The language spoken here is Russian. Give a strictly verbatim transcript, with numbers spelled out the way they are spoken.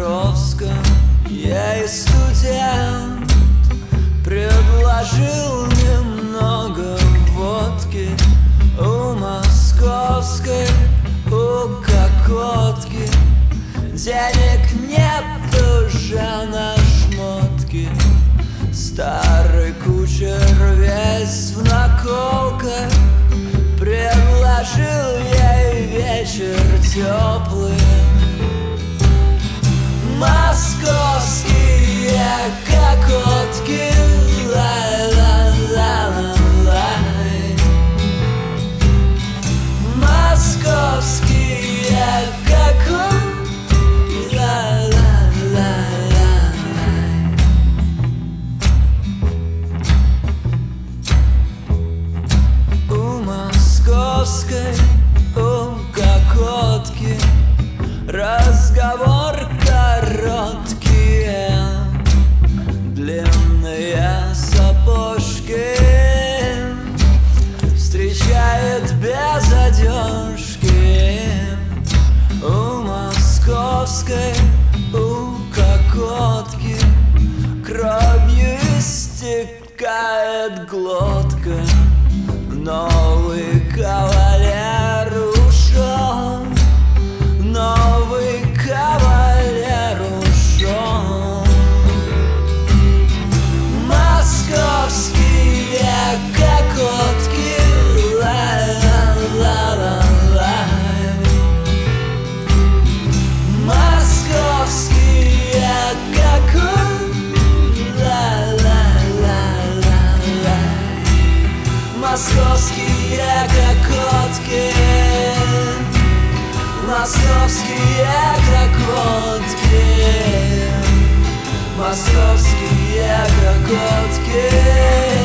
Покровском я и студент, предложил немного водки у московской, у кокотки. Денег нет уже на шмотки, старый кучер весь в наколках. Предложил ей вечер теплый, московские кокотки. Лай-ла-ла-ла-лай. Московские кокотки. Лай-ла-ла-ла-лай. У московской, у кокотки разговор короткий, длинные сапожки, встречает без одежки. У московской, у кокотки кровью истекает глотка. Новый кавалер ушел, новый кавалер ушел. Московские кокотки. Лай-ла-ла-ла-лай. Московские кокотки. Лай-ла-ла-ла-лай. Московские кокотки. Московские кокотки. Московские кокотки.